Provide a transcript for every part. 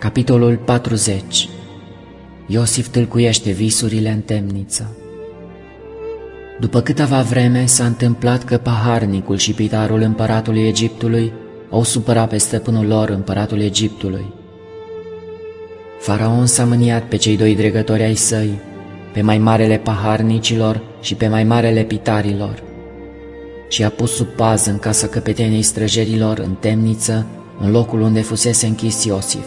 Capitolul 40. Iosif tâlcuiește visurile în temniță. După câteva vreme s-a întâmplat că paharnicul și pitarul împăratului Egiptului au supărat pe stăpânul lor, împăratul Egiptului. Faraon s-a mâniat pe cei doi dregători ai săi, pe mai marele paharnicilor și pe mai marele pitarilor, și a pus sub pază în casa căpeteniei străjerilor, în temniță, în locul unde fusese închis Iosif.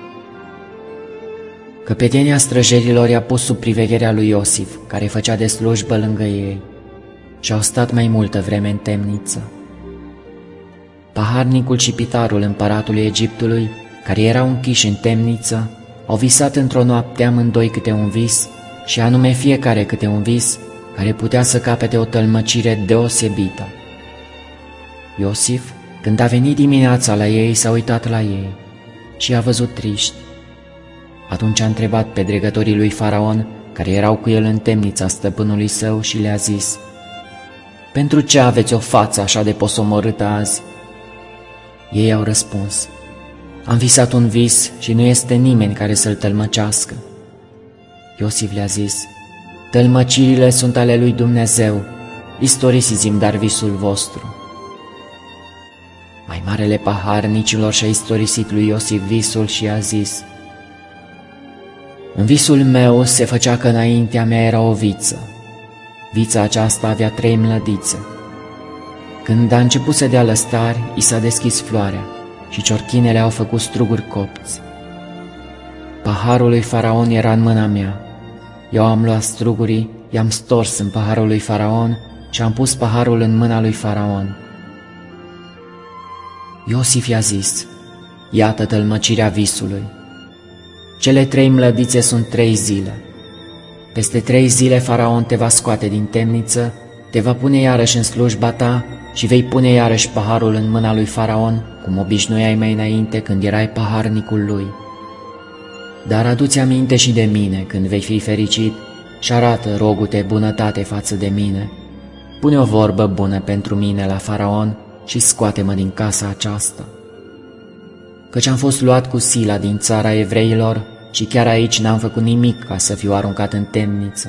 Căpetenia străjerilor i-a pus sub privegherea lui Iosif, care făcea de slujbă lângă ei, și au stat mai multă vreme în temniță. Paharnicul și pitarul împăratului Egiptului, care erau închiși în temniță, au visat într-o noapte amândoi câte un vis, și anume fiecare câte un vis, care putea să capete o tălmăcire deosebită. Iosif, când a venit dimineața la ei, s-a uitat la ei și a văzut triști. Atunci a întrebat pe dregătorii lui Faraon, care erau cu el în temnița stăpânului său, și le-a zis: „Pentru ce aveți o față așa de posomorâtă azi?” Ei au răspuns: „Am visat un vis și nu este nimeni care să-l tălmăcească.” Iosif le-a zis: „Tălmăcirile sunt ale lui Dumnezeu, istorisiți-mi dar visul vostru.” Mai marele paharnicilor și-a istorisit lui Iosif visul și a zis: „În visul meu se făcea că înaintea mea era o viță. Vița aceasta avea 3 mlădițe. Când a început să dea lăstari, i s-a deschis floarea și ciorchinele au făcut struguri copți. Paharul lui Faraon era în mâna mea. Eu am luat strugurii, i-am stors în paharul lui Faraon și am pus paharul în mâna lui Faraon.” Iosif i-a zis: „Iată tălmăcirea visului. Cele 3 mlădițe sunt 3 zile. Peste 3 zile Faraon te va scoate din temniță, te va pune iarăși în slujba ta și vei pune iarăși paharul în mâna lui Faraon, cum obișnuiai mai înainte când erai paharnicul lui. Dar adu-ți aminte și de mine când vei fi fericit și arată, rogu-te, bunătate față de mine. Pune o vorbă bună pentru mine la Faraon și scoate-mă din casa aceasta. Căci am fost luat cu sila din țara evreilor și chiar aici n-am făcut nimic ca să fiu aruncat în temniță.”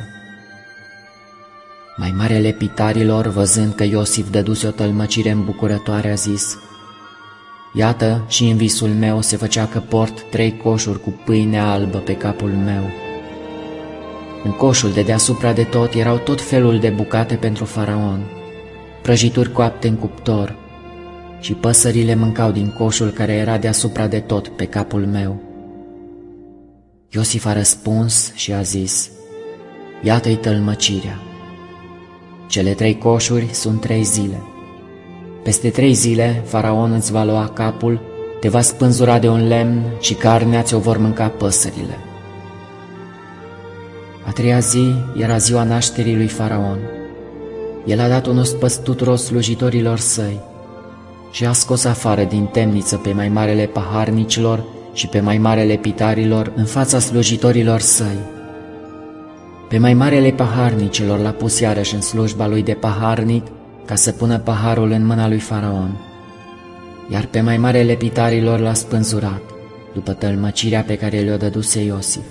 Mai marele pitarilor, văzând că Iosif dăduse o tălmăcire îmbucurătoare, a zis: „Iată, și în visul meu se făcea că port 3 coșuri cu pâine albă pe capul meu. În coșul de deasupra de tot erau tot felul de bucate pentru Faraon, prăjituri coapte în cuptor, și păsările mâncau din coșul care era deasupra de tot pe capul meu.” Iosif a răspuns și a zis: „Iată-i tălmăcirea. Cele 3 coșuri sunt 3 zile. Peste 3 zile Faraon îți va lua capul, te va spânzura de un lemn și carnea ți-o vor mânca păsările.” A 3-a zi era ziua nașterii lui Faraon. El a dat un ospăț tuturor slujitorilor săi și a scos afară din temniță pe mai marele paharnicilor și pe mai marele pitarilor în fața slujitorilor săi. Pe mai marele paharnicilor l-a pus iarăși în slujba lui de paharnic, ca să pună paharul în mâna lui Faraon, iar pe mai marele pitarilor l-a spânzurat, după tălmăcirea pe care le-o dăduse Iosif.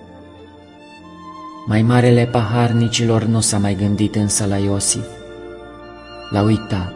Mai marele paharnicilor nu s-a mai gândit însă la Iosif. L-a uitat